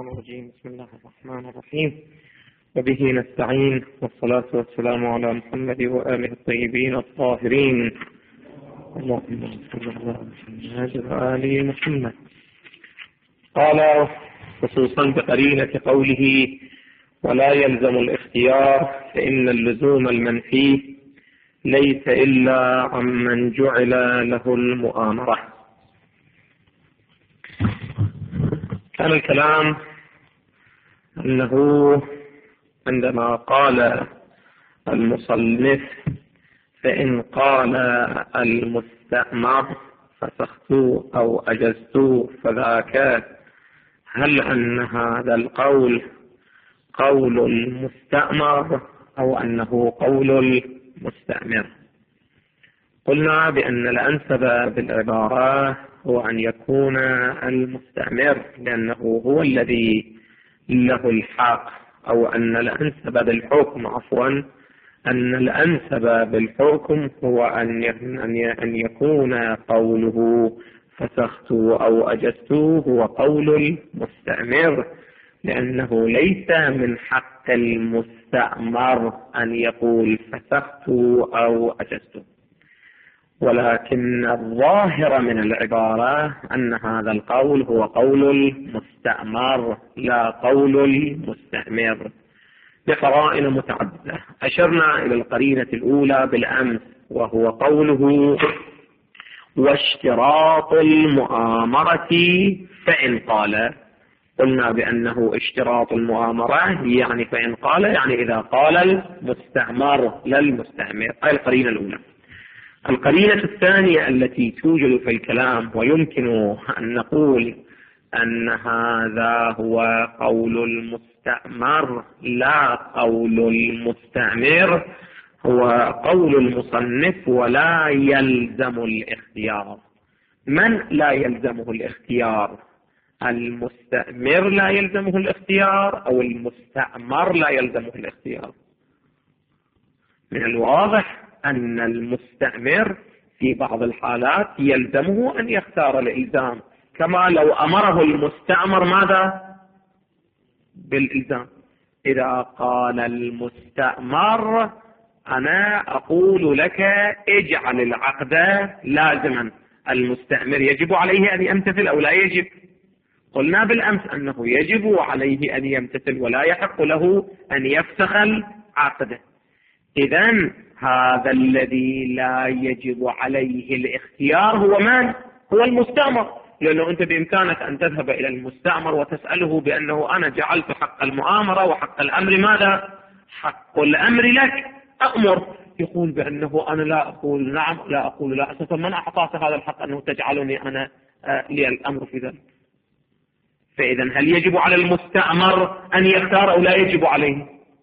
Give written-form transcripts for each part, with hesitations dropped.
الرجيم. بسم الله الرحمن الرحيم، وبه نستعين، والصلاة والسلام على محمد وآله الطيبين الطاهرين. اللهم صل على محمد وآل محمد. قال خصوصا بقرينة قوله ولا يلزم الاختيار، فإن اللزوم المنفي ليس إلا عمن جعل له المؤامرة. كان الكلام أنه عندما قال المصنف فإن قال المستأمر فسخت أو أجزت فذاك، هل أن هذا القول قول المستأمر أو أنه قول المستأمر؟ قلنا بأن الأنسب بالعبارة هو أن يكون المستأمر، لأنه هو الذي له الحق، أو أن الأنسب بالحكم أن الأنسب بالحكم هو أن يكون قوله فسخت أو أجزت هو قول المستأمر، لأنه ليس من حق المستأمر أن يقول فسخت أو أجزت، ولكن الظاهر من العبارة أن هذا القول هو قول المستأمر لا قول المستأمر، بقرائن متعددة. أشرنا إلى القرينة الأولى بالأمس، وهو قوله واشتراط المؤامرة فإن قال. قلنا بأنه اشتراط المؤامرة يعني فإن قال، يعني إذا قال المستأمر لا المستأمر. هذه القرينة الأولى. القرينة الثانية التي توجد في الكلام ويمكن أن نقول أن هذا هو قول المستأمر لا قول المستأمر، هو قول المصنف ولا يلزم الاختيار. من لا يلزمه الاختيار؟ المستأمر لا يلزمه الاختيار أو المستأمر لا يلزمه الاختيار؟ من الواضح أن المستأمر في بعض الحالات يلزمه أن يختار الإلزام، كما لو أمره المستأمر ماذا؟ بالإلزام. إذا قال المستأمر أنا أقول لك اجعل العقد لازما، المستأمر يجب عليه أن يمتثل أو لا يجب؟ قلنا بالأمس أنه يجب عليه أن يمتثل ولا يحق له أن يفسخ العقد. إذن هذا الذي لا يجب عليه الاختيار هو من؟ هو المستأمر، لأنه أنت بإمكانك أن تذهب إلى المستأمر وتسأله بأنه أنا جعلت حق المؤامرة وحق الأمر ماذا؟ حق الأمر لك، أأمر. يقول بأنه أنا لا أقول نعم لا أقول لا، أساسا من أعطاك هذا الحق أنه تجعلني أنا لي الأمر في ذلك؟ فإذا هل يجب على المستأمر أن يختار أو لا يجب عليه؟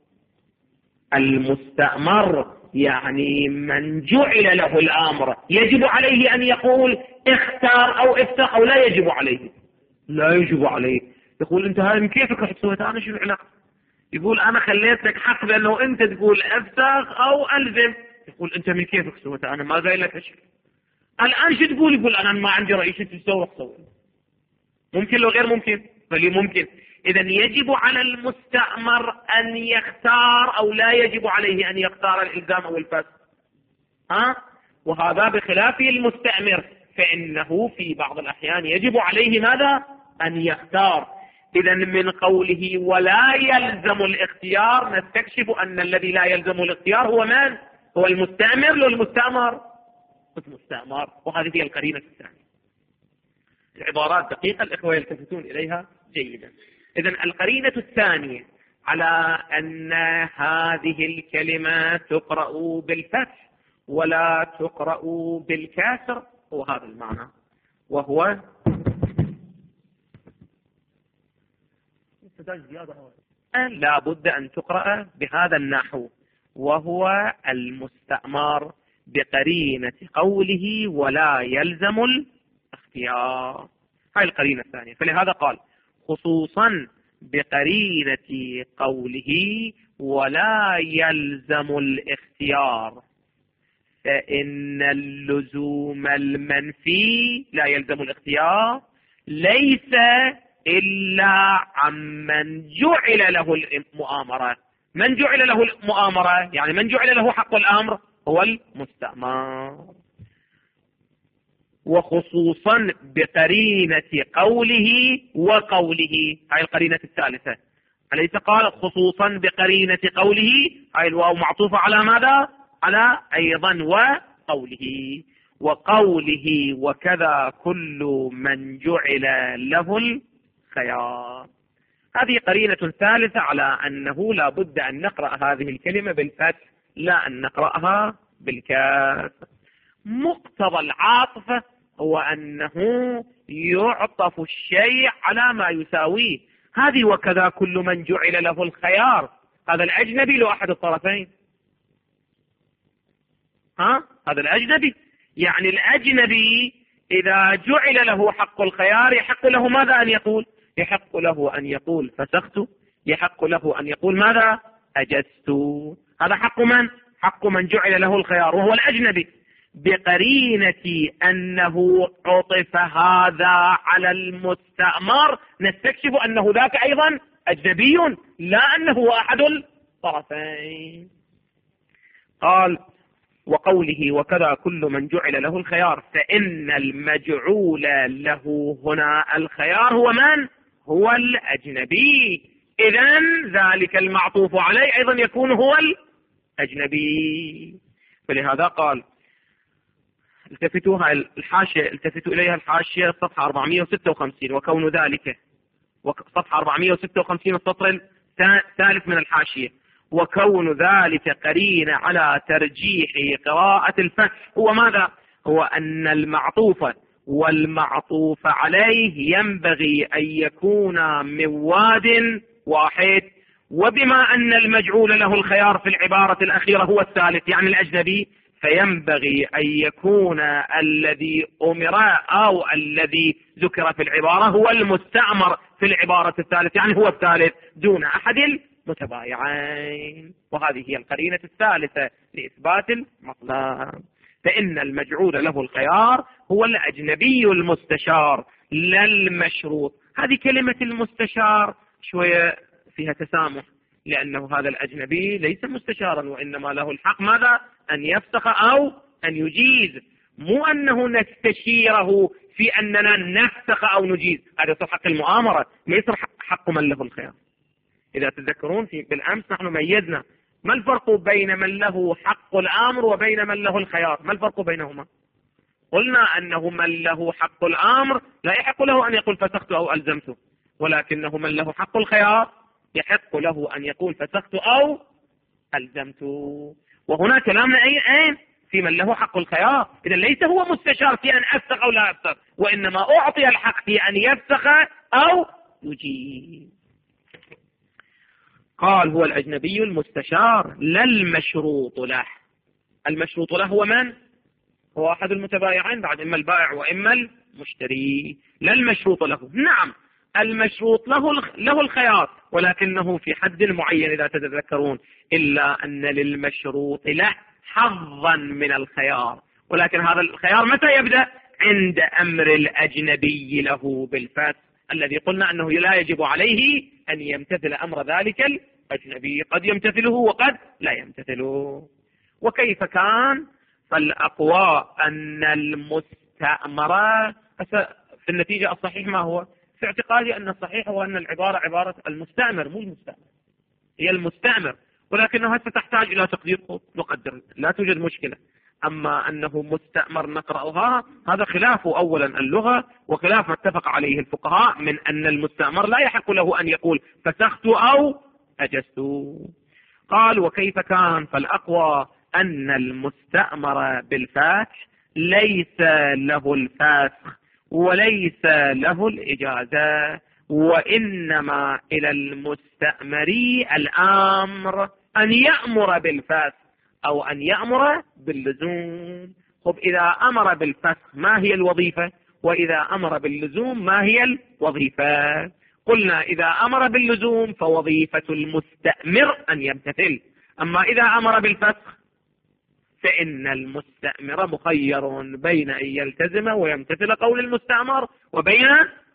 المستأمر يعني من جعل له الأمر يجب عليه أن يقول اختار أو افسخ أو لا يجب عليه؟ لا يجب عليه. يقول أنت هذا من كيفك رحت سويت، أنا شو العلاقة؟ يقول أنا خليت لك حق بأنه أنت تقول افسخ أو ألزم. يقول أنت من كيفك سويت، أنا ما قايل لك شيء. الآن شو تقول؟ يقول أنا ما عندي رأي، شو تسوي؟ ممكن لو غير ممكن؟ بل ممكن. إذا يجب على المستأمر أن يختار أو لا يجب عليه أن يختار الإلزام أو الفسخ؟ وهذا بخلاف المستأمر، فإنه في بعض الأحيان يجب عليه ماذا؟ أن يختار. إذا من قوله ولا يلزم الاختيار نستكشف أن الذي لا يلزم الاختيار هو من؟ هو المستأمر لو المستأمر؟ المستأمر. وهذه هي القرينة الثانية. العبارات دقيقة، الإخوة يلتفتون إليها جيدا. إذن القرينة الثانية على أن هذه الكلمة تقرأ بالفتح ولا تقرأ بالكسر هو هذا المعنى، وهو لا بد أن تقرأ بهذا النحو، وهو المستأمر بقرينة قوله ولا يلزم الاختيار. هاي القرينة الثانية. فلهذا قال خصوصا بقرينة قوله ولا يلزم الاختيار، فإن اللزوم المنفي لا يلزم الاختيار ليس إلا عمن جعل له المؤامرة. من جعل له المؤامرة يعني من جعل له حق الأمر هو المستأمر، وخصوصا بقرينة قوله وقوله، هاي القرينة الثالثة. أليس قال خصوصا بقرينة قوله، هاي الواو معطوفة على ماذا؟ على أيضا وقوله. وقوله وكذا كل من جعل له الخيار. هذه قرينة ثالثة على أنه لا بد أن نقرأ هذه الكلمة بالفتح لا أن نقرأها بالكسر. مقتضى العاطفة هو أنه يعطف الشيء على ما يساويه. هذه وكذا كل من جعل له الخيار، هذا الأجنبي له أحد الطرفين، هذا الأجنبي. يعني الأجنبي إذا جعل له حق الخيار يحق له ماذا أن يقول؟ يحق له أن يقول فسخت، يحق له أن يقول ماذا؟ أجزت. هذا حق من؟ حق من جعل له الخيار وهو الأجنبي. بقرينة أنه عطف هذا على المستأمر نستكشف أنه ذاك أيضا أجنبي لا أنه أحد الطرفين. قال وقوله وكذا كل من جعل له الخيار، فإن المجعول له هنا الخيار هو من؟ هو الأجنبي. إذن ذلك المعطوف عليه أيضا يكون هو الأجنبي. فلهذا قال التفتوا الحاشية، التفتوا إليها الحاشية صفحة 456. وكون ذلك صفحة 456 السطر الثالث من الحاشية. وكون ذلك قرين على ترجيح قراءة الفتح هو ماذا؟ هو أن المعطوف والمعطوف عليه ينبغي أن يكون من واد واحد. وبما أن المجعول له الخيار في العبارة الأخيرة هو الثالث يعني الأجنبي، فينبغي أن يكون الذي أمر أو الذي ذكر في العبارة هو المستعمر في العبارة الثالث يعني هو الثالث دون أحد المتبايعين. وهذه هي القرينة الثالثة لإثبات المطلب. فإن المجعول له الخيار هو الأجنبي المستشار لا المشروط. هذه كلمة المستشار شوية فيها تسامح، لأنه هذا الأجنبي ليس مستشارا وإنما له الحق ماذا؟ أن يفسخ أو أن يجيز، مو أنه نستشيره في أننا نفسخ أو نجيز. هذا يصير حق المؤامرة، ليس حق من له الخيار. إذا تذكرون بالأمس نحن ميزنا ما الفرق بين من له حق الأمر وبين من له الخيار. ما الفرق بينهما؟ قلنا أنه من له حق الأمر لا يحق له أن يقول فسخت أو ألزمته، ولكنه من له حق الخيار يحق له أن يقول فسخت أو ألزمته. وهنا كلامنا أين؟ في من له حق الخيار. إذا ليس هو مستشار في أن أفسخ أو لا أفسخ، وإنما أعطي الحق في أن يفسخ أو يجيب. قال هو الأجنبي المستشار لا المشروط له. المشروط له هو من؟ هو أحد المتبايعين بعد، إما البائع وإما المشتري. لا المشروط له. نعم المشروط له الخيار، ولكنه في حد معين إذا تتذكرون، إلا أن للمشروط له حظا من الخيار. ولكن هذا الخيار متى يبدأ؟ عند أمر الأجنبي له بالفسخ، الذي قلنا أنه لا يجب عليه أن يمتثل أمر ذلك الأجنبي، قد يمتثله وقد لا يمتثله. وكيف كان؟ فالأقوى أن المستأمر في النتيجة الصحيح ما هو؟ في اعتقادي أن الصحيح هو أن العبارة عبارة المستأمر، مو المستأمر، هي المستأمر، ولكنه هسه تحتاج إلى تقدير نقدر، لا توجد مشكلة. أما أنه مستأمر نقرأها هذا خلاف أولا اللغة، وخلاف ما اتفق عليه الفقهاء من أن المستأمر لا يحق له أن يقول فسخت أو أجزت. قال وكيف كان؟ فالأقوى أن المستأمر بالفتح ليس له الفسخ وليس له الإجازة، وإنما إلى المستأمر الأمر أن يأمر بالفسخ أو أن يأمر باللزوم. خب إذا أمر بالفسخ ما هي الوظيفة؟ وإذا أمر باللزوم ما هي الوظيفة؟ قلنا إذا أمر باللزوم فوظيفة المستأمر أن يمتثل، أما إذا أمر بالفسخ فإن المستأمر مخير بين أن يلتزم ويمتثل قول المستأمر وبين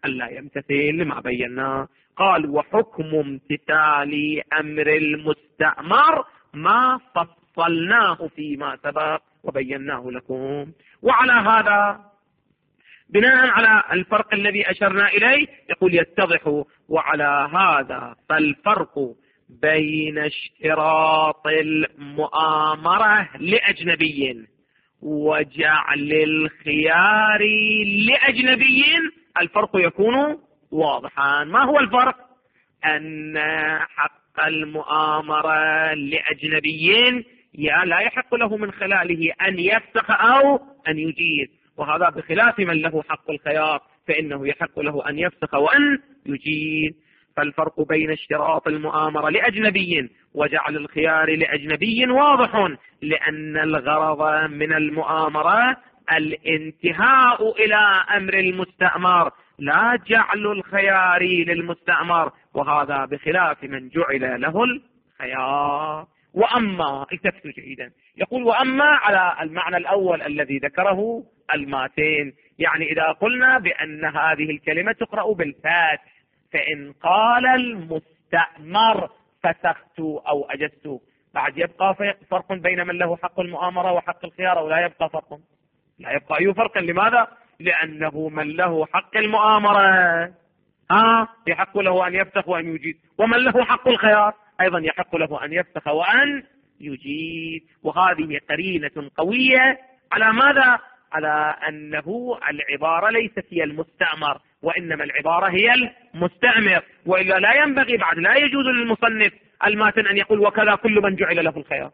ألا يمتثل لما بيناه. قال وحكم امتثال أمر المستأمر ما فصلناه فيما سبق وبيناه لكم. وعلى هذا بناء على الفرق الذي أشرنا إليه يقول يتضح وعلى هذا فالفرق بين اشتراط المؤامرة لأجنبي وجعل الخيار لأجنبي الفرق يكون واضحا. ما هو الفرق؟ أن حق المؤامرة لأجنبي لا يحق له من خلاله أن يفسخ أو أن يجيز، وهذا بخلاف من له حق الخيار فإنه يحق له أن يفسخ وأن يجيز. فالفرق بين اشتراط المؤامرة لأجنبي وجعل الخيار لأجنبي واضح، لأن الغرض من المؤامرة الانتهاء إلى أمر المستأمر لا جعل الخيار للمستأمر، وهذا بخلاف من جعل له الخيار. وأما التفتوا جيدا، يقول وأما على المعنى الأول الذي ذكره الماتين، يعني إذا قلنا بأن هذه الكلمة تقرأ بالفتح، فإن قال المستأمر فسخت أو أجزت، بعد يبقى فرق بين من له حق المؤامرة وحق الخيار أو لا يبقى فرق؟ لا يبقى أي فرق. لماذا؟ لأنه من له حق المؤامرة يحق له أن يفسخ وأن يجيز، ومن له حق الخيار أيضا يحق له أن يفسخ وأن يجيز. وهذه قرينة قوية على ماذا؟ على أنه العبارة ليست هي المستأمر وإنما العبارة هي المستأمر، وإلا لا ينبغي بعد، لا يجوز للمصنف الماتن أن يقول وكذا كل من جعل له الخيار،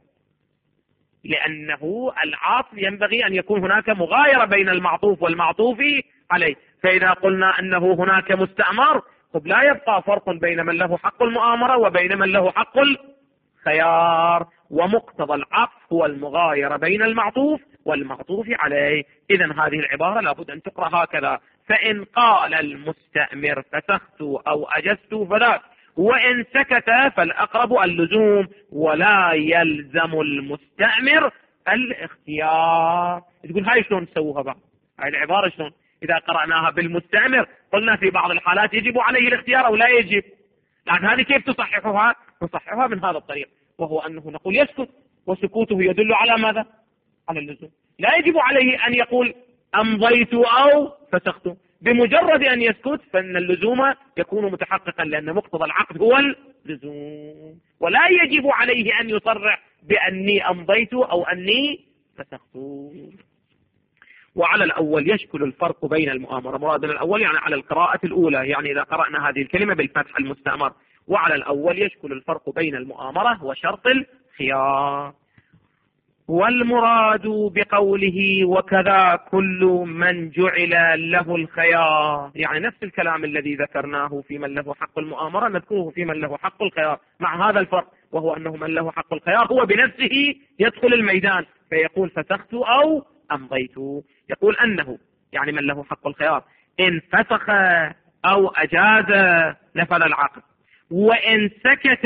لأنه العاطف ينبغي أن يكون هناك مغايرة بين المعطوف والمعطوف عليه. فإذا قلنا أنه هناك مستأمر لا يبقى فرق بين من له حق المؤامرة وبين من له حق الخيار، ومقتضى العطف هو المغايرة بين المعطوف والمعطوف عليه. إذن هذه العبارة لابد أن تقرأ هكذا: فإن قال المستأمر فسخت أو أجزت فذاك، وإن سكت فالأقرب اللزوم، ولا يلزم المستأمر الاختيار. تقول هاي شلون نسووها بعض؟ هاي العبارة شلون إذا قرأناها بالمستأمر؟ قلنا في بعض الحالات يجب عليه الاختيار أو لا يجب، لكن هذه كيف تصححها؟ نصححها من هذا الطريق، وهو أنه نقول يسكت، وسكوته يدل على ماذا؟ على اللزوم. لا يجب عليه أن يقول أمضيت أو فسخت، بمجرد أن يسكت فإن اللزوم يكون متحققا، لأن مقتضى العقد هو اللزوم، ولا يجب عليه أن يصرح بأني أمضيت أو أني فسخت. وعلى الأول يشكل الفرق بين المؤامرة، مرادنا الأول يعني على القراءة الأولى، يعني إذا قرأنا هذه الكلمة بالفتح المستأمر، وعلى الأول يشكل الفرق بين المؤامرة وشرط الخيار. والمراد بقوله وكذا كل من جعل له الخيار، يعني نفس الكلام الذي ذكرناه في من له حق المؤامرة نذكره في من له حق الخيار، مع هذا الفرق، وهو أنه من له حق الخيار هو بنفسه يدخل الميدان فيقول فسخت أو أمضيت. يقول أنه يعني من له حق الخيار إن فسخ أو أجاز نفذ العقد، وإن سكت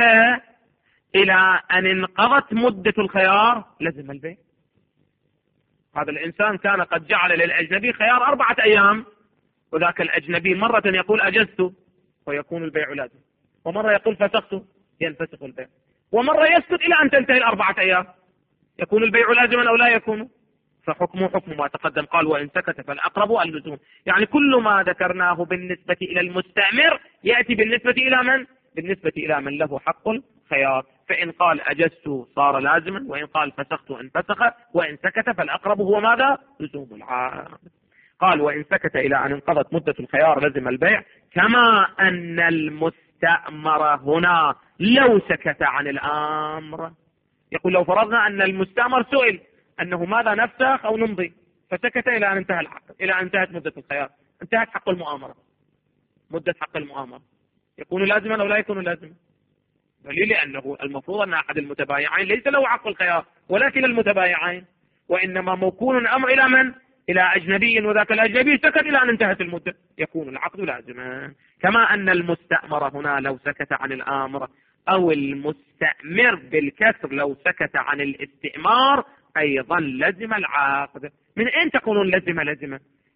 إلى أن انقضت مدة الخيار لزم البيع. هذا الإنسان كان قد جعل للأجنبي خيار 4 أيام، وذاك الأجنبي مرة يقول أجزت ويكون البيع لازم، ومرة يقول فسخت ينفسخ البيع، ومرة يسكت إلى أن تنتهي 4 أيام، يكون البيع لازما أو لا يكون؟ فحكمه حكم ما تقدم. قال وإن سكت فالأقرب اللزوم، يعني كل ما ذكرناه بالنسبة إلى المستأمر يأتي بالنسبة إلى من؟ بالنسبة إلى من له حق الخيار. فإن قال أجزت صار لازما، وإن قال فسخت انفسخ، وإن سكت فالأقرب هو ماذا؟ لزوم العقد. قال وإن سكت إلى أن انقضت مدة الخيار لزم البيع، كما أن المستأمر هنا لو سكت عن الأمر. يقول لو فرضنا أن المستأمر سئل أنه ماذا نفسخ أو نمضي، فسكت إلى أن انتهى العقد، إلى أن انتهت مدة الخيار، انتهت حق المؤامرة، مدة حق المؤامرة، يكون لازما أو لا يكون لازما؟ دليل لأنه المفروض أن أحد المتبايعين ليس له حق الخيار ولكن المتبايعين، وإنما موكول الأمر إلى من؟ إلى أجنبي، وذاك الأجنبي سكت إلى أن انتهت المدة، يكون العقد لازما. كما أن المستأمر هنا لو سكت عن الأمر، أو المستأمر بالكسر لو سكت عن الاستئمار، أيضا لزم العقد. من أين تكون لزمة؟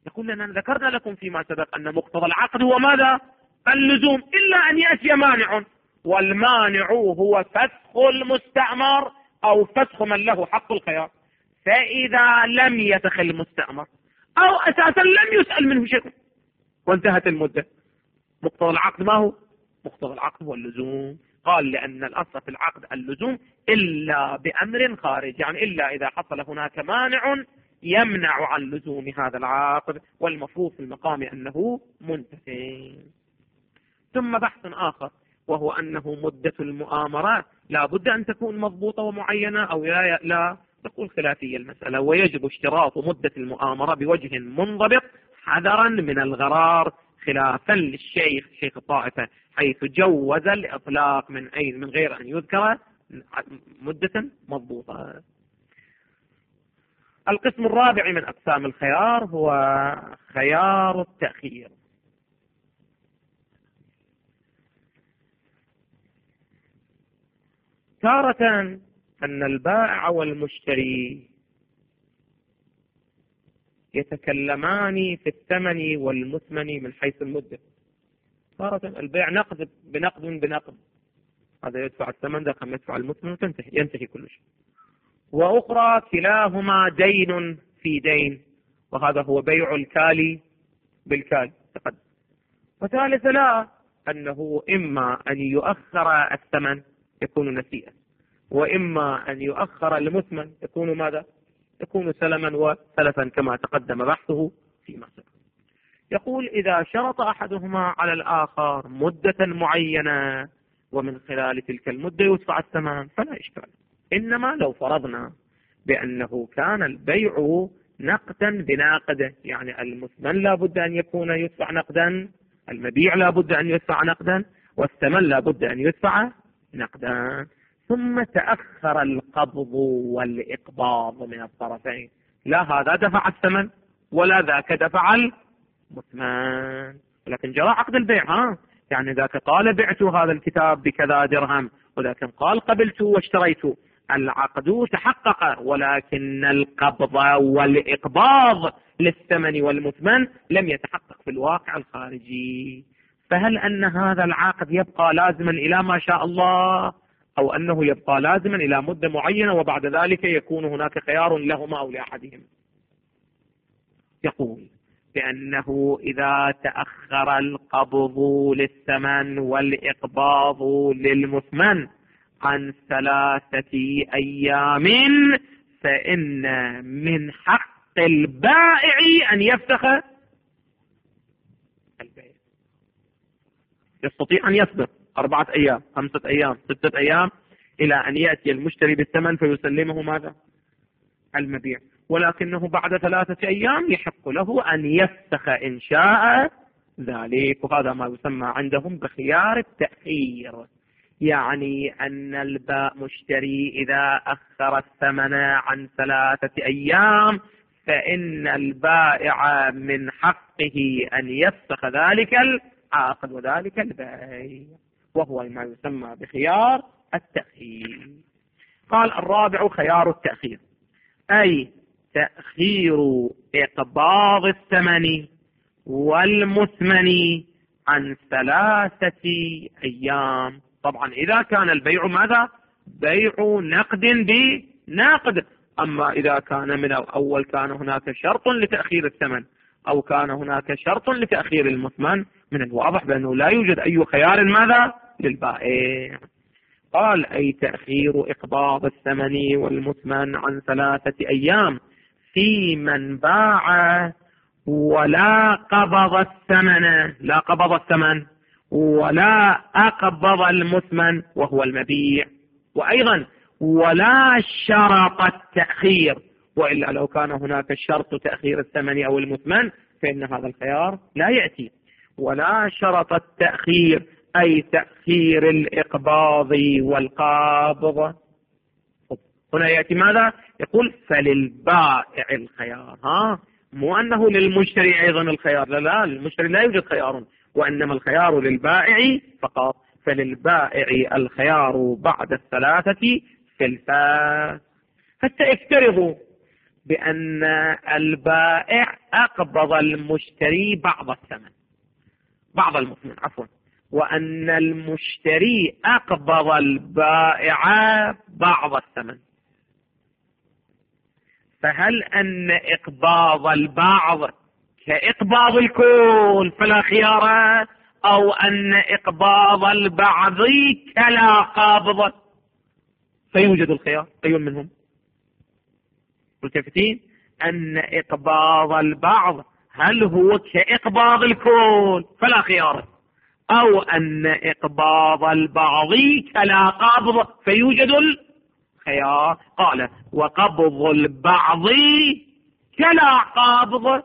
يقول لنا ذكرنا لكم فيما سبق أن مقتضى العقد هو ماذا؟ اللزوم، إلا أن يأتي مانع، والمانع هو فسخ المستأمر أو فسخ من له حق الخيار. فإذا لم يفسخ المستأمر أو أساسا لم يسأل منه شيء وانتهت المدة، مقتضى العقد ما هو؟ مقتضى العقد هو اللزوم. قال لأن الأصل في العقد اللزوم إلا بأمر خارج، يعني إلا إذا حصل هناك مانع يمنع عن لزوم هذا العقد، والمفروض في المقام أنه منتفي. ثم بحث آخر وهو أنه مدة المؤامرات لا بد أن تكون مضبوطة ومعينة أو لا تقول خلافية المسألة، ويجب اشتراط مدة المؤامرة بوجه منضبط حذرا من الغرار، خلافا للشيخ شيخ الطائفة حيث جوز الإطلاق من غير أن يذكر مدة مضبوطة. القسم الرابع من أقسام الخيار هو خيار التأخير. تارة أن البائع والمشتري يتكلمان في الثمن والمثمن من حيث المدة. تارة البيع نقد بنقد، هذا يدفع الثمن، ذاك يدفع المثمن، ينتهي كل شيء. وأخرى كلاهما دين في دين، وهذا هو بيع الكالي بالكالي تقدم. وثالث لا، أنه إما أن يؤخر الثمن يكون نسيئا، وإما أن يؤخر المثمن يكون ماذا؟ يكون سلما وسلفا كما تقدم بحثه فيما سبق. يقول إذا شرط أحدهما على الآخر مدة معينة ومن خلال تلك المدة يدفع الثمن فلا إشكال، إنما لو فرضنا بأنه كان البيع نقدا بناقده، يعني المثمن لا بد أن يكون يدفع نقدا، المبيع لا بد أن يدفع نقدا، والثمن لا بد أن يدفع نقدا، ثم تأخر القبض والإقباض من الطرفين، لا هذا دفع الثمن ولا ذاك دفع المثمن، ولكن جرى عقد البيع، يعني ذاك قال بعت هذا الكتاب بكذا درهم، وذاك قال قبلت واشتريت، العقد تحقق، ولكن القبض والإقباض للثمن والمثمن لم يتحقق في الواقع الخارجي. فهل أن هذا العقد يبقى لازما إلى ما شاء الله، أو أنه يبقى لازما إلى مدة معينة وبعد ذلك يكون هناك خيار لهما أو لأحدهم؟ يقول بأنه إذا تأخر القبض للثمن والإقباض للمثمن عن 3 أيام فإن من حق البائع أن يفسخ البيع. يستطيع أن يصبر 4 أيام 5 أيام 6 أيام إلى أن يأتي المشتري بالثمن فيسلمه ماذا؟ المبيع، ولكنه بعد 3 أيام يحق له أن يفسخ إن شاء ذلك، وهذا ما يسمى عندهم بخيار التأخير، يعني أن المشتري إذا أخر الثمن عن 3 أيام فإن البائع من حقه أن يفسخ ذلك العقد وذلك البيع، وهو ما يسمى بخيار التأخير. قال الرابع خيار التأخير، أي تأخير إقباض الثمن والمثمن عن 3 أيام. طبعا إذا كان البيع ماذا؟ بيع نقد بنقد، أما إذا كان من الأول كان هناك شرط لتأخير الثمن أو كان هناك شرط لتأخير المثمن، من الواضح بأنه لا يوجد أي خيار ماذا؟ للبائع. قال أي تأخير إقباض الثمن والمثمن عن 3 أيام في من باع ولا قبض الثمن، لا قبض الثمن ولا أقبض المثمن وهو المبيع، وأيضا ولا شرط التأخير، وإلا لو كان هناك شرط تأخير الثمن أو المثمن فإن هذا الخيار لا يأتي. ولا شرط التأخير أي تأخير الإقباض والقابض. هنا يأتي ماذا؟ يقول فللبائع الخيار، مو أنه للمشتري أيضا الخيار، لا للمشتري لا يوجد خيار، وإنما الخيار للبائع فقط. فللبائع الخيار بعد 3 في الفاس. حتى افترضوا بأن البائع أقبض المشتري بعض الثمن، بعض المثمن عفوا، وأن المشتري أقبض البائع بعض الثمن. فهل أن إقباض البعض كإقباض الكل فلا خيار، أو أن إقباض البعض كلا قابض فيوجد الخيار؟ أي منهم؟ ملتفتين؟ أن إقباض البعض هل هو كإقباض الكل فلا خيار، أو أن إقباض البعض كلا قابض فيوجد الخيار؟ قال وقبض البعض كلا قابض.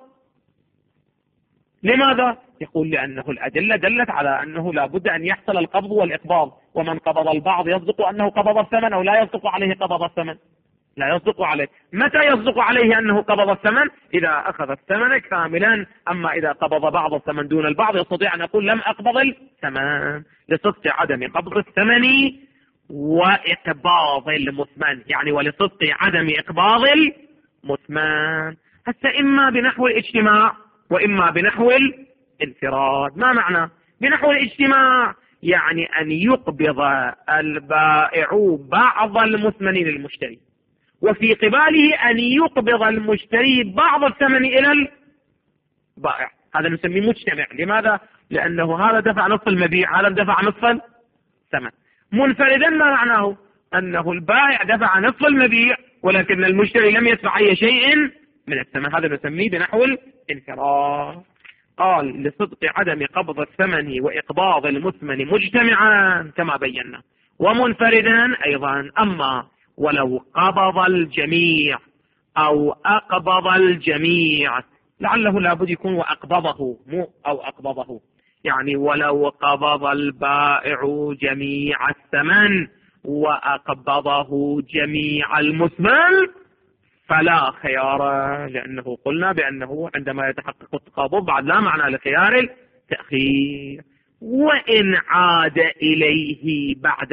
لماذا؟ يقول لأنه الأدلة دلت على أنه لا بد أن يحصل القبض والإقباض، ومن قبض البعض يصدق أنه قبض الثمن أو لا يصدق عليه قبض الثمن؟ لا يصدق عليه. متى يصدق عليه أنه قبض الثمن؟ إذا أخذ الثمن كاملا. أما إذا قبض بعض الثمن دون البعض يستطيع أن يقول لم أقبض الثمن، لصدق عدم قبض الثمن وإقباض المثمن، يعني ولصدق عدم إقباض المثمن. هسه إما بنحو الاجتماع وإما بنحو الانفراد. ما معنى بنحو الاجتماع؟ يعني أن يقبض البائع بعض المثمن للمشتري، وفي قباله أن يقبض المشتري بعض الثمن إلى البائع. هذا نسميه مجتمع. لماذا؟ لأنه هذا دفع نصف المبيع، هذا دفع نصف الثمن. منفردا ما معناه؟ أنه البائع دفع نصف المبيع ولكن المشتري لم يدفع أي شيء من الثمن. هذا نسميه بنحو الانفراد. قال لصدق عدم قبض الثمن وإقباض المثمن مجتمعا كما بينا، ومنفردا أيضا. أما ولو قبض الجميع أو أقبض الجميع، لعله لابد يكون وأقبضه مو أو أقبضه، يعني ولو قبض البائع جميع الثمن وأقبضه جميع المثمن فلا خيار، لأنه قلنا بأنه عندما يتحقق التقابض بعد لا معنى لخيار التأخير. وإن عاد إليه بعد،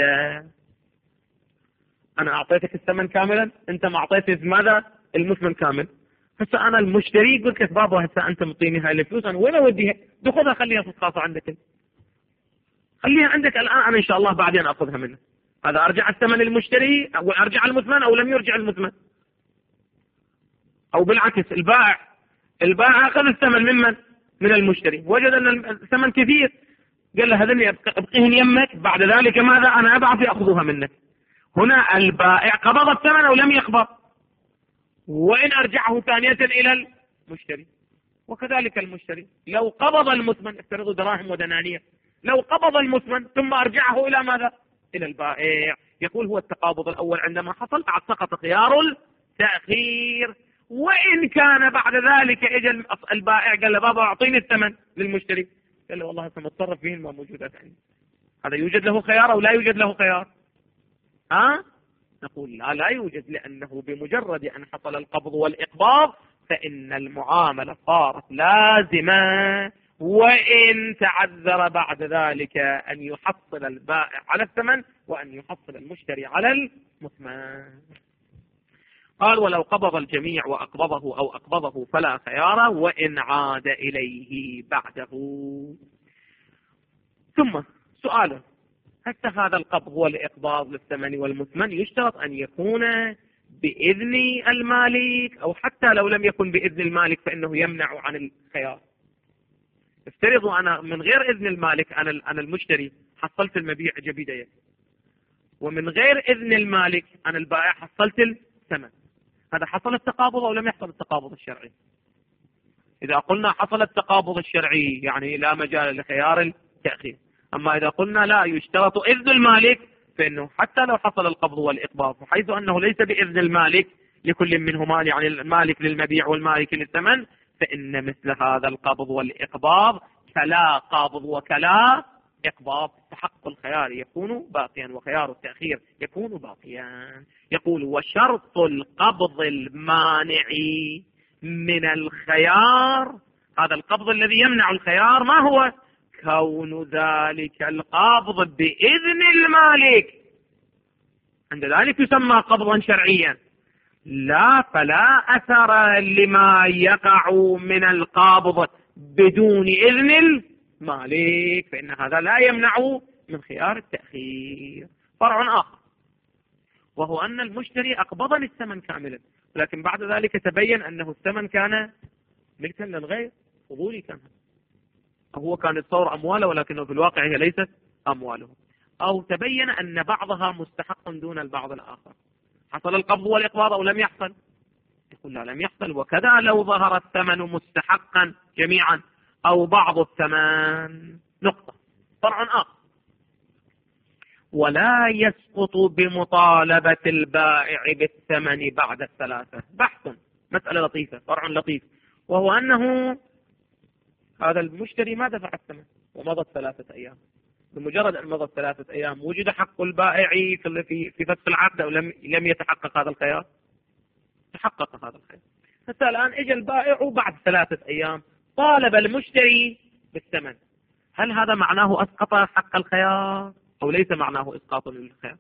أنا أعطيتك الثمن كاملا، أنت ما أعطيتك ماذا؟ المثمن كامل. هسه أنا المشتري قلت لك بابا هسه أنت مطيني هاي الفلوس، أنا وين أوديها؟ خذها خليها في الخاصة عندك، خليها عندك الآن، أنا إن شاء الله بعدين أخذها منك. هذا أرجع الثمن للمشتري أو أرجع المثمن أو لم يرجع المثمن، أو بالعكس البائع أخذ الثمن ممن؟ من المشتري، وجد أن الثمن كثير قال له هذني أبقيهن يمك، بعد ذلك ماذا؟ أنا أبعث يأخذها منك. هنا البائع قبض الثمن أو لم يقبض، وإن أرجعه ثانية إلى المشتري. وكذلك المشتري لو قبض المثمن، افترضوا دراهم ودنانير، لو قبض المثمن ثم أرجعه إلى ماذا؟ إلى البائع. يقول هو التقابض الأول عندما حصل بعد سقط خيار التأخير. وإن كان بعد ذلك إجا البائع قال له بابا أعطيني الثمن للمشتري، قال له والله سنتصرف فيه ما موجودة عندي، هذا يوجد له خيار أو لا يوجد له خيار؟ نقول لا يوجد، لأنه بمجرد أن حصل القبض والإقباض فإن المعاملة صارت لازمة، وإن تعذر بعد ذلك أن يحصل البائع على الثمن وأن يحصل المشتري على المثمن. قال ولو قبض الجميع وأقبضه أو أقبضه فلا خيار، وإن عاد إليه بعده. ثم سؤال، حتى هذا القبض والإقباض للثمن والمثمن يشترط أن يكون بإذن المالك، أو حتى لو لم يكن بإذن المالك فإنه يمنع عن الخيار. افترضوا أنا من غير إذن المالك، أنا المشتري حصلت المبيع جبيدية، ومن غير إذن المالك أنا البائع حصلت الثمن، هذا حصل التقابض أو لم يحصل التقابض الشرعي؟ إذا قلنا حصل التقابض الشرعي يعني لا مجال لخيار التأخير. أما إذا قلنا لا يشترط إذن المالك فإنه حتى لو حصل القبض والإقباض، حيث أنه ليس بإذن المالك لكل منهما، يعني المالك للمبيع والمالك للثمن، فإن مثل هذا القبض والإقباض كلا قابض وكلا إقباض، تحقق الخيار يكون باقيا وخيار التأخير يكون باقيا. يقول وشرط القبض المانع من الخيار، هذا القبض الذي يمنع الخيار ما هو؟ كون ذلك القابض بإذن المالك، عند ذلك يسمى قبضا شرعيا. لا، فلا أثر لما يقع من القابض بدون إذن المالك، فإن هذا لا يمنع من خيار التأخير. فرع آخر وهو أن المشتري أقبضني الثمن كاملا، ولكن بعد ذلك تبين أنه الثمن كان ملكا للغير، فضولي كان، هو كان يتصور أمواله ولكنه في الواقع هي ليست أمواله، أو تبين أن بعضها مستحق دون البعض الآخر. حصل القبض والإقباض أو لم يحصل؟ يقول لا، لم يحصل. وكذا لو ظهر الثمن مستحقا جميعا أو بعض الثمن نقطة. فرع آخر، ولا يسقط بمطالبة البائع بالثمن بعد الثلاثة. بحث، مسألة لطيفة، فرع لطيف، وهو أنه هذا المشتري ما دفع الثمن ومضت 3 أيام. بمجرد أن مضت 3 أيام وجد حق البائع في فسخ العقد أو لم يتحقق هذا الخيار؟ تحقق هذا الخيار. حتى الآن اجى البائع بعد 3 أيام طالب المشتري بالثمن، هل هذا معناه أسقط حق الخيار أو ليس معناه إسقاط للخيار؟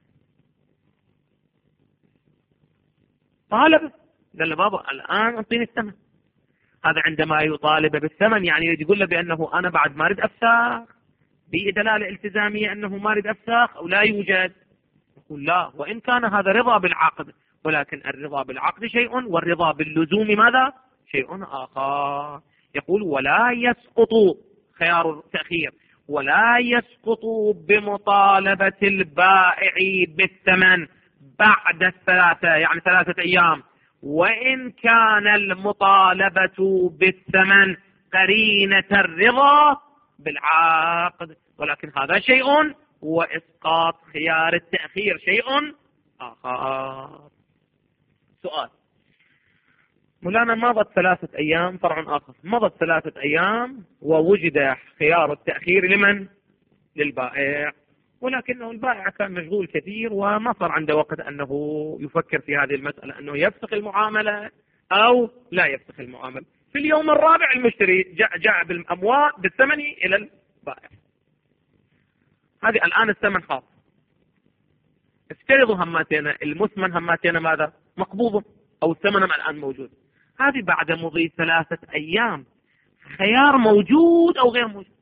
طالب، قال له بابا الآن أعطيني الثمن. هذا عندما يطالب بالثمن يعني يقول له بأنه أنا بعد ما أريد أفسخ، بدلالة التزامية أنه ما أريد أفسخ أو لا يوجد. يقول لا، وإن كان هذا رضا بالعقد، ولكن الرضا بالعقد شيء والرضا باللزوم ماذا؟ شيء آخر. يقول ولا يسقط خيار التأخير، ولا يسقط بمطالبة البائع بالثمن بعد 3 يعني 3 أيام، وإن كان المطالبة بالثمن قرينة الرضا بالعقد، ولكن هذا شيء، وإسقاط خيار التأخير شيء آخر. سؤال، مولانا مضت 3 أيام، فرع آخر، مضت 3 أيام ووجد خيار التأخير لمن؟ للبائع، ولكنه البائع كان مشغول كثير وما صار عنده وقت أنه يفكر في هذه المسألة، أنه يفسخ المعاملة أو لا يفسخ المعاملة. في اليوم الرابع المشتري جاء بالأموال بالثمن إلى البائع. هذه الآن الثمن خاص، افترضوا هماتنا المثمن هماتنا ماذا؟ مقبوض أو الثمن الآن موجود. هذه بعد مضي 3 أيام خيار موجود أو غير موجود؟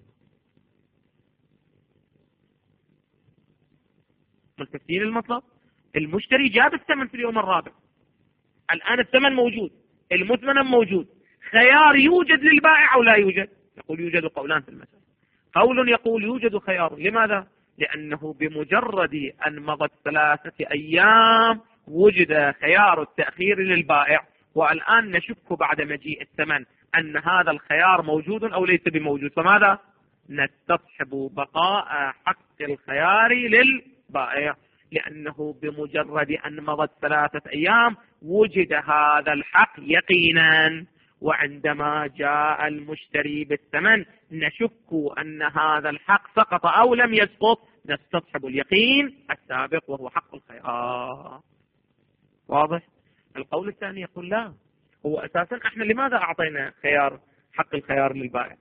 ملتفتين المطلب؟ المشتري جاب الثمن في اليوم الرابع، الآن الثمن موجود، المثمن موجود، خيار يوجد للبائع أو لا يوجد؟ يقول يوجد قولان في المسألة. قول يقول يوجد خيار، لماذا؟ لأنه بمجرد أن مضت 3 أيام وجد خيار التأخير للبائع، والآن نشك بعد مجيء الثمن أن هذا الخيار موجود أو ليس بموجود، فماذا؟ نستصحب بقاء حق الخيار للبائع، لأنه بمجرد أن مضت 3 أيام وجد هذا الحق يقينا، وعندما جاء المشتري بالثمن نشك أن هذا الحق سقط أو لم يسقط، نستصحب اليقين السابق وهو حق الخيار. واضح؟ القول الثاني يقول لا، هو أساسا احنا لماذا أعطينا حق الخيار للبائع؟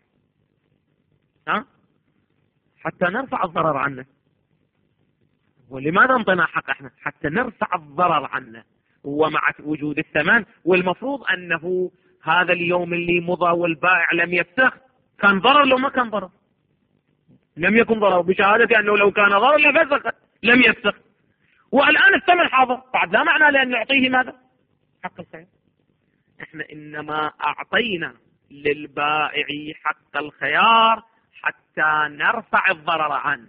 حتى نرفع الضرر عنه. ولماذا انطينا حق احنا؟ حتى نرفع الضرر عنه ومع وجود الثمن. والمفروض أنه هذا اليوم اللي مضى والبائع لم يفسخ كان ضرر لو ما كان ضرر؟ لم يكن ضرر، بشهادة أنه لو كان ضرر لفسخ، لم يفسخ، والآن الثمن حاضر، بعد لا معنى لأن نعطيه ماذا؟ حق الخيار. احنا إنما أعطينا للبائع حق الخيار حتى نرفع الضرر عنه،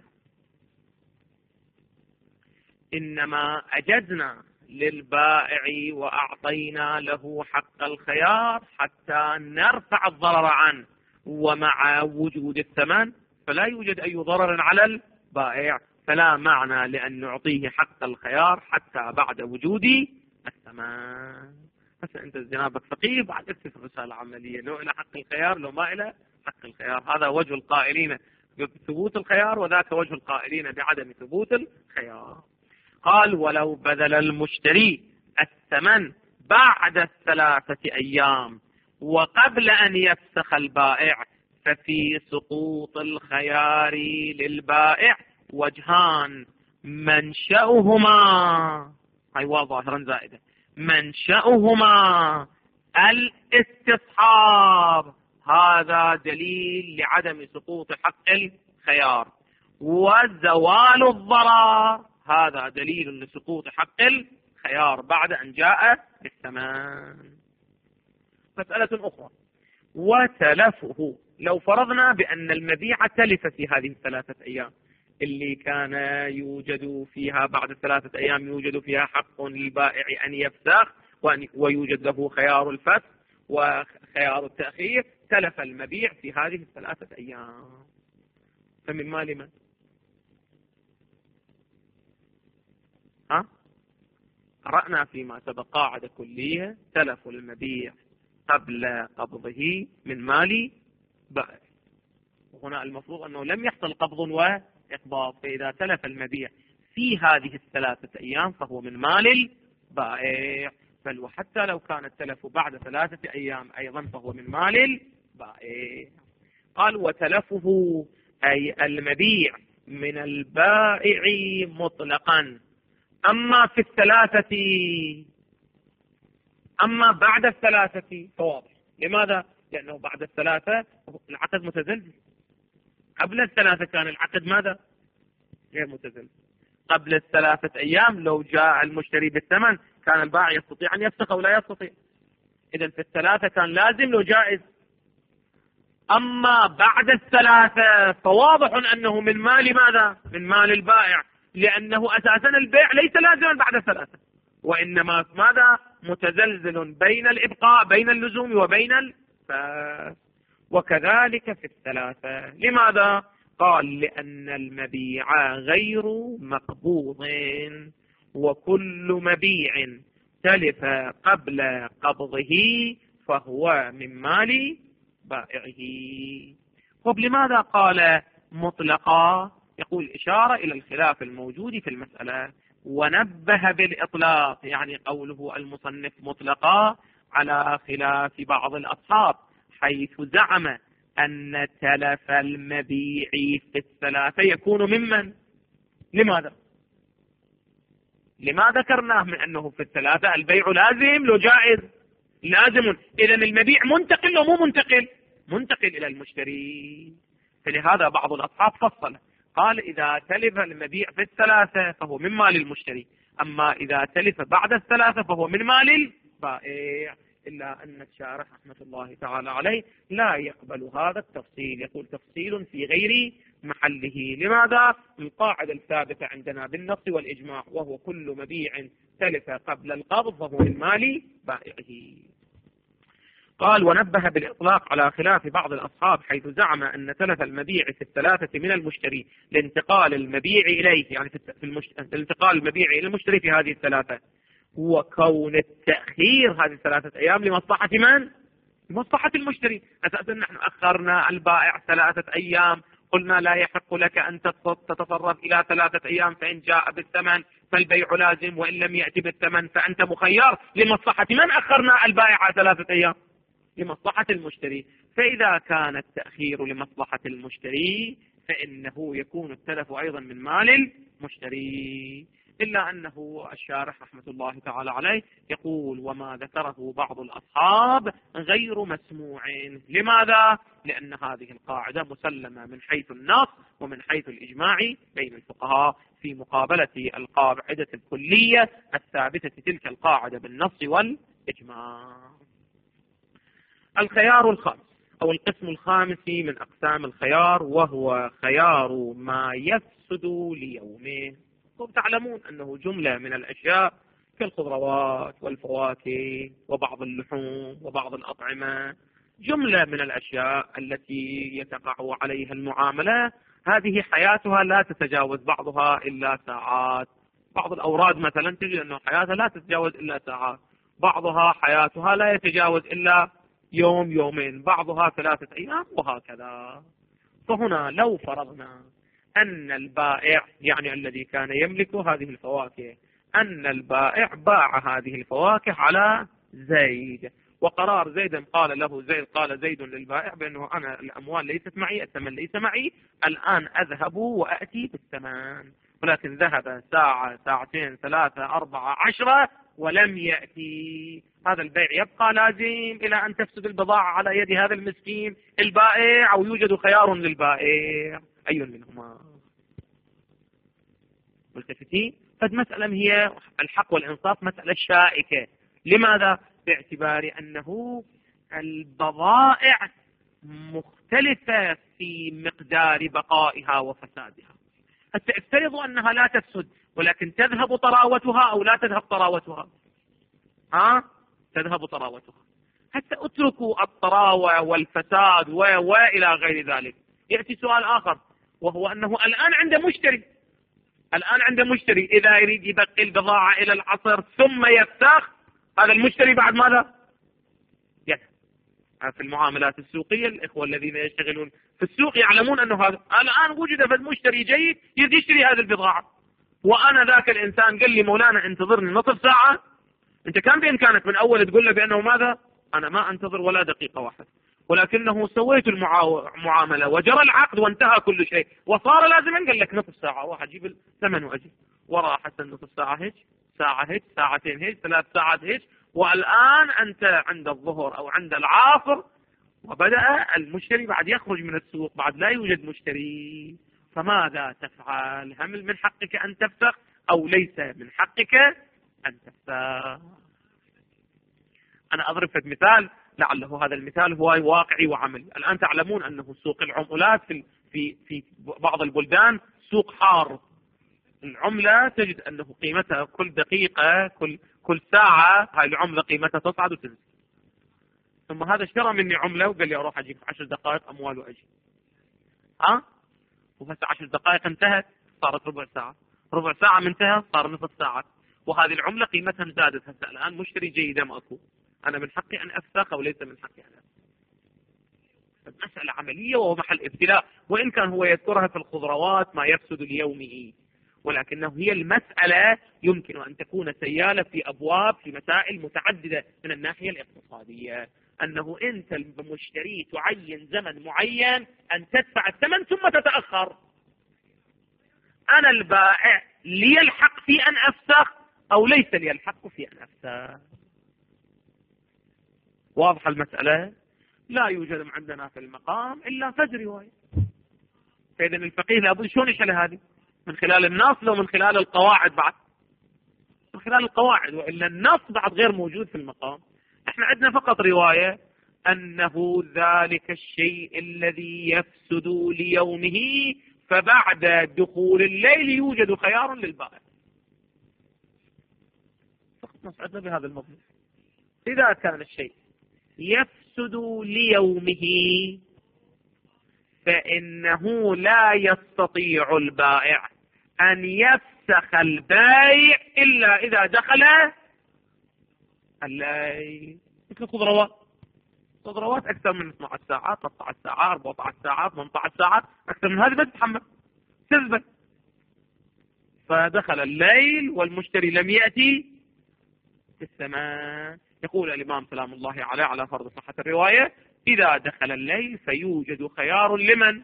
إنما أجزنا للبائع وأعطينا له حق الخيار حتى نرفع الضرر عنه، ومع وجود الثمن فلا يوجد أي ضرر على البائع، فلا معنى لأن نعطيه حق الخيار حتى بعد وجود الثمن. بس أنت جنابك فقيه بعد اكتب رسالة عملية لو إلى حق الخيار لو ما إلى حق الخيار. هذا وجه القائلين بثبوت الخيار، وذاك وجه القائلين بعدم ثبوت الخيار. قال ولو بذل المشتري الثمن بعد 3 أيام وقبل أن يفسخ البائع، ففي سقوط الخيار للبائع وجهان منشأهما، أيوة ظاهرا زائدة، منشأهما الاستصحاب، هذا دليل لعدم سقوط حق الخيار. وزوال الضرر، هذا دليل لسقوط حق الخيار بعد أن جاء بالثمن. مسألة أخرى، وتلفه، لو فرضنا بأن المبيع تلف في هذه الثلاثة أيام اللي كان يوجد فيها بعد 3 أيام يوجد فيها حق للبائع أن يفسخ ويوجد له خيار الفسخ وخيار التأخير، تلف المبيع في هذه 3 أيام، فمن مال من؟ قرأنا فيما سبق قاعدة كلية، تلف المبيع قبل قبضه من مال بائع، وهنا المفروض أنه لم يحصل قبض وإقباض، فإذا تلف المبيع في هذه 3 أيام فهو من مال البائع، بل وحتى لو كان التلف بعد 3 أيام أيضا فهو من مال البائع. قال وتلفه أي المبيع من البائع مطلقا، أما في 3 أما بعد 3 فواضح. لماذا؟ لأنه بعد 3 العقد متزلزل، قبل 3 كان العقد ماذا؟ غير متزلزل. قبل 3 أيام لو جاء المشتري بالثمن كان البائع يستطيع أن يفسخ أو لا يستطيع، إذن في 3 كان لازم لو جائز. أما بعد 3 فواضح أنه من مال ماذا؟ من مال البائع، لأنه أساسا البيع ليس لازما بعد 3، وإنما ماذا؟ متزلزل بين الإبقاء، بين اللزوم وبين الفسخ. وكذلك في 3. لماذا؟ قال لأن المبيع غير مقبوض، وكل مبيع تلف قبل قبضه فهو من مال بائعه. طب لماذا قال مطلقا؟ يقول إشارة إلى الخلاف الموجود في المسألة، ونبه بالإطلاق، يعني قوله المصنف مطلقا على خلاف بعض الأصحاب حيث زعم أن تلف المبيع في 3 يكون ممن. لماذا؟ لما ذكرناه من أنه في 3 البيع لازم لو جائز لازم، إذن المبيع منتقل ومو منتقل؟ منتقل إلى المشتري. فلهذا بعض الأصحاب فصل، قال إذا تلف المبيع في 3 فهو من مال المشتري، أما إذا تلف بعد 3 فهو من مال البائع. إلا أن الشارح رحمة الله تعالى عليه لا يقبل هذا التفصيل، يقول تفصيل في غير محله. لماذا؟ القاعدة الثابتة عندنا بالنص والإجماع، وهو كل مبيع تلف قبل القبض فهو من مال بائعه. قال ونبه بالإطلاق على خلاف بعض الأصحاب حيث زعم أن تلف المبيع في 3 من المشتري لانتقال المبيع إليه، يعني في انتقال المبيع إلى المشتري في هذه 3، وكون التأخير هذه 3 أيام لمصلحة من؟ لمصلحة المشتري. أساسا نحن أخرنا البائع 3 أيام، قلنا لا يحق لك أن تتصرف إلى 3 أيام، فإن جاء بالثمن فالبيع لازم، وإن لم يأتي بالثمن فأنت مخير. لمصلحة من أخرنا البائع 3 أيام؟ لمصلحة المشتري. فإذا كان التأخير لمصلحة المشتري فإنه يكون التلف أيضا من مال المشتري. إلا أنه الشارح رحمة الله تعالى عليه يقول وما ذكره بعض الأصحاب غير مسموع. لماذا؟ لأن هذه القاعدة مسلمة من حيث النص ومن حيث الإجماع بين الفقهاء، في مقابلة القاعدة الكلية الثابتة تلك القاعدة بالنص والإجماع. الخيار الخامس أو القسم الخامس من أقسام الخيار، وهو خيار ما يفسد ليومه. تعلمون أنه جملة من الأشياء كالخضروات والفواكه وبعض اللحوم وبعض الأطعمة، جملة من الأشياء التي يتقع عليها المعاملة، هذه حياتها لا تتجاوز بعضها إلا ساعات. بعض الأوراد مثلا تجد أنه حياتها لا تتجاوز إلا ساعات، بعضها حياتها لا يتجاوز إلا يوم يومين، بعضها 3 أيام وهكذا. فهنا لو فرضنا أن البائع، يعني الذي كان يملك هذه الفواكه، أن البائع باع هذه الفواكه على زيد، وقرار زيد قال له زيد، قال زيد للبائع بأنه أنا الأموال ليست معي، الثمن ليس معي، الآن أذهب وأتي بالثمن. ولكن ذهب ساعة، ساعتين، 3، 4، 10 ولم يأتي، هذا البيع يبقى لازم إلى أن تفسد البضاعة على يد هذا المسكين البائع، أو يوجد خيار للبائع، أي منهما؟ ملتفتين؟ فالمسألة هي الحق والإنصاف مسألة شائكة. لماذا؟ باعتبار أنه البضائع مختلفة في مقدار بقائها وفسادها. حتى افترضوا أنها لا تفسد ولكن تذهب طراوتها أو لا تذهب طراوتها، تذهب طراوتها. حتى اتركوا الطراوة والفساد وإلى غير ذلك. يأتي سؤال آخر، وهو أنه الآن عنده مشتري إذا يريد يبقي البضاعة إلى العصر ثم يفسخ، هذا المشتري بعد ماذا؟ في المعاملات السوقية الإخوة الذين يشتغلون في السوق يعلمون أنه هذا الآن وجد في المشتري جيد يشتري هذه البضاعة، وأنا ذاك الإنسان قال لي مولانا انتظرني نصف ساعة. أنت كان بإمكانك من أول تقول له بأنه ماذا؟ أنا ما أنتظر ولا دقيقة واحدة، ولكنه سويت المعاملة وجرى العقد وانتهى كل شيء وصار لازما قال لك نصف ساعة، واحد أجيب الثمن وأجي وراح نصف ساعة هيك، ساعة هيك، ساعتين هيك، 3 ساعات هيك، والآن أنت عند الظهر أو عند العصر وبدأ المشتري بعد يخرج من السوق، بعد لا يوجد مشتري، فماذا تفعل؟ هل من حقك أن تفسخ أو ليس من حقك أن تفسخ؟ أنا أضرب مثال لعله هذا المثال هو واقعي وعملي. الآن تعلمون أنه سوق العملات في بعض البلدان سوق حار. العملة تجد أنه قيمتها كل دقيقة كل ساعة هاي العملة قيمتها تصعد وتنزل. ثم هذا اشترى مني عملة وقال لي أروح أجيب 10 دقائق أموال وأجي. وهسه 10 دقائق انتهت صارت ربع ساعة منتهى صار نصف ساعة، وهذه العملة قيمتها زادت. هسه الآن مشتري جيدة ماكو، أنا من حقي أن أفسخ أو ليس من حقي أن أفسخ؟ المسألة عملية وهو محل ابتلاء، وإن كان هو يذكرها في الخضروات ما يفسد ليومه، ولكنه هي المسألة يمكن أن تكون سيالة في أبواب في مسائل متعددة من الناحية الاقتصادية، أنه أنت المشتري تعين زمن معين أن تدفع الثمن ثم تتأخر. أنا البائع لي الحق في أن أفسخ أو ليس لي الحق في أن أفسخ؟ واضح المسألة؟ لا يوجد عندنا في المقام إلا فجر رواية. فإذا الفقيه لابد شلون يشل هذه؟ من خلال النص لو من خلال القواعد؟ بعد من خلال القواعد، وإلا النص بعد غير موجود في المقام. احنا عندنا فقط رواية أنه ذلك الشيء الذي يفسد ليومه فبعد دخول الليل يوجد خيار للبائع. فقط نصعدنا بهذا المضمون. إذا كان الشيء يفسد ليومه فإنه لا يستطيع البائع أن يفسخ البيع إلا إذا دخل الليل. مثل الخضروات أكثر من 12 ساعة، 13 ساعة، 14 ساعة، 18 ساعة، أكثر من هذه ما تتحمل تثبت. فدخل الليل والمشتري لم يأتي في الثمن. يقول الإمام سلام الله عليه على فرض صحة الرواية: إذا دخل الليل فيوجد خيار لمن؟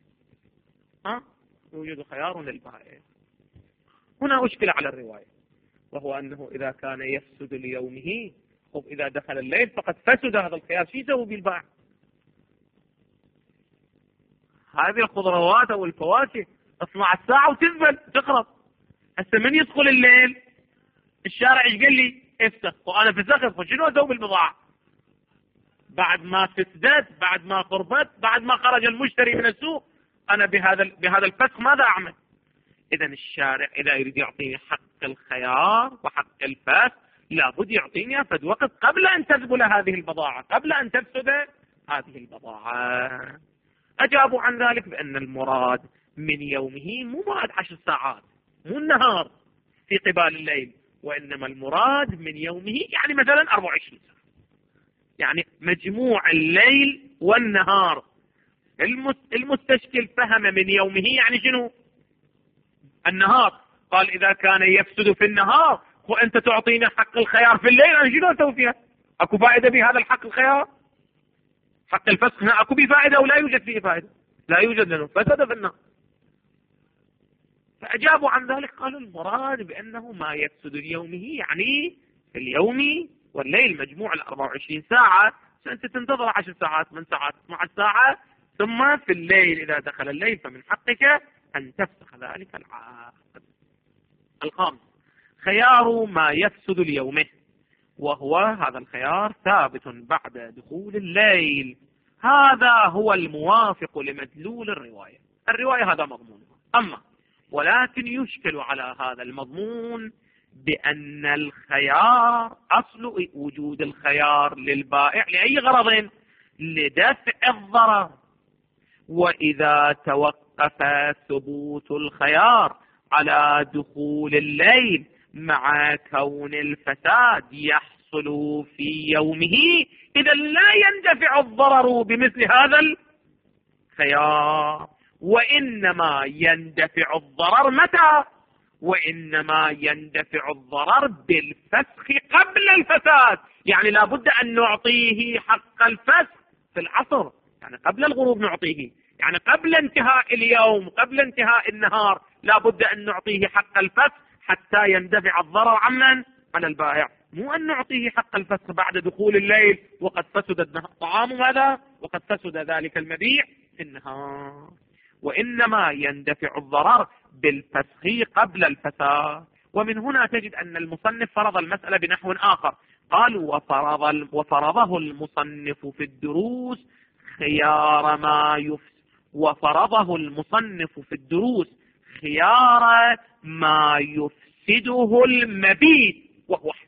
يوجد خيار للبائع. هنا أشكل على الرواية، وهو أنه إذا كان يفسد ليومه، إذا دخل الليل فقد فسد هذا الخيار، شو يسوي بالبائع؟ هذه الخضروات أو الفواكه 12 ساعة وتذبل تخرب. هسه من يدخل الليل الشارع ايش قال لي؟ افسخ، وأنا فسخت، فشنو أسوي بالبضاعة؟ بعد ما فسدت، بعد ما خربت، بعد ما خرج المشتري من السوق، أنا بهذا الفسخ ماذا أعمل؟ إذا الشارع إذا يريد يعطيني حق الخيار وحق الفسخ لابد يعطيني أفد وقت قبل أن تذبل هذه البضاعة، قبل أن تفسد هذه البضاعة. أجابوا عن ذلك بأن المراد من يومه مو بعد 10 ساعات، مو النهار في قبال الليل، وإنما المراد من يومه يعني مثلا 24 ساعة، يعني مجموع الليل والنهار. المستشكل فهم من يومه يعني شنو؟ النهار. قال إذا كان يفسد في النهار وأنت تعطينا حق الخيار في الليل، أنا شنو أسوي فيها؟ أكو فائدة بهذا الحق الخيار؟ حق الفسخ هنا أكو بفائدة ولا يوجد فيه فائدة؟ لا يوجد، لأنه فسد في النهار. فأجابوا عن ذلك قالوا المراد بأنه ما يفسد ليومه يعني في اليوم والليل مجموع 24 ساعة، فأنت تنتظر 10 ساعات، 8 ساعات، 12 ساعة، ثم في الليل إذا دخل الليل فمن حقك أن تفسخ ذلك العقد. الخامس خيار ما يفسد ليومه، وهو هذا الخيار ثابت بعد دخول الليل. هذا هو الموافق لمدلول الرواية. الرواية هذا مضمونها، أما ولكن يشكل على هذا المضمون بأن الخيار أصل وجود الخيار للبائع لأي غرض؟ لدفع الضرر. وإذا توقف ثبوت الخيار على دخول الليل مع كون الفساد يحصل في يومه، إذا لا يندفع الضرر بمثل هذا الخيار، وإنما يندفع الضرر متى؟ وإنما يندفع الضرر بالفسخ قبل الفساد. يعني لا بد أن نعطيه حق الفسخ في العصر، يعني قبل الغروب نعطيه، يعني قبل انتهاء اليوم، قبل انتهاء النهار لا بد أن نعطيه حق الفسخ حتى يندفع الضرر عمن؟ عن البائع. مو أن نعطيه حق الفسخ بعد دخول الليل وقد فسد الطعام هذا وقد فسد ذلك المبيع في النهار. وإنما يندفع الضرر بالفسخ قبل الفساد. ومن هنا تجد أن المصنف فرض المسألة بنحو آخر، قال وفرضه المصنف في الدروس خيار ما يفسد، وفرضه المصنف في الدروس خيار ما يفسده المبيت وهو حسن.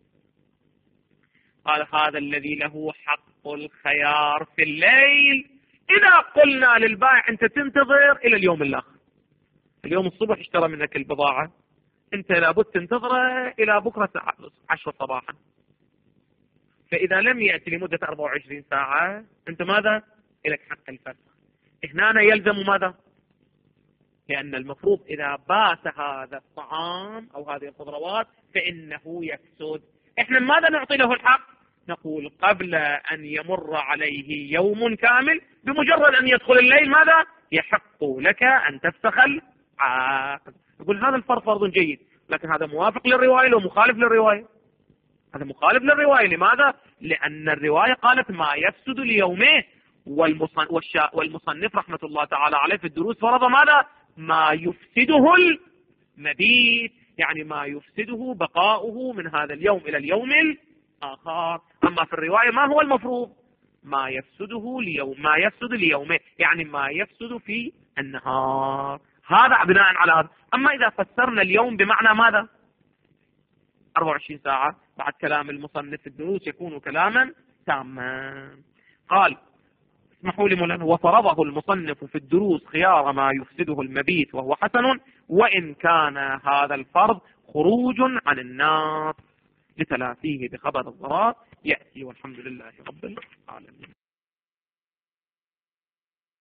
قال هذا الذي له حق الخيار في الليل، إذا قلنا للبائع أنت تنتظر إلى اليوم الآخر، اليوم الصبح اشترى منك البضاعة، أنت لابد تنتظره إلى بكرة 10 صباحا، فإذا لم يأتي لمدة 24 ساعة أنت ماذا؟ إليك حق الفسخ. هنا يلزم ماذا؟ لأن المفروض إذا بات هذا الطعام أو هذه الخضروات فإنه يفسد. إحنا ماذا نعطي له الحق؟ نقول قبل أن يمر عليه يوم كامل، بمجرد أن يدخل الليل ماذا؟ يحق لك أن تفسخ العقد. يقول هذا الفرض فرض جيد، لكن هذا موافق للرواية أو مخالف للرواية؟ هذا مخالف للرواية. لماذا؟ لأن الرواية قالت ما يفسد ليومه، والمصنف رحمة الله تعالى عليه في الدروس فرض ماذا؟ ما يفسده المبيت، يعني ما يفسده بقاؤه من هذا اليوم إلى اليوم الآخر. أما في الرواية ما هو المفروض؟ ما يفسده ليوم، ما يفسد ليومه، يعني ما يفسد في النهار. هذا بناء على هذا. أما إذا فسرنا اليوم بمعنى ماذا؟ 24 ساعة، بعد كلام المصنف في الدروس يكون كلاما تاما. قال اسمحوا لي مولانا، وفرضه المصنف في الدروس خيار ما يفسده المبيت وهو حسن، وإن كان هذا الفرض خروج عن النص لتلافيه بخبر الضرار يأتي، والحمد لله رب العالمين.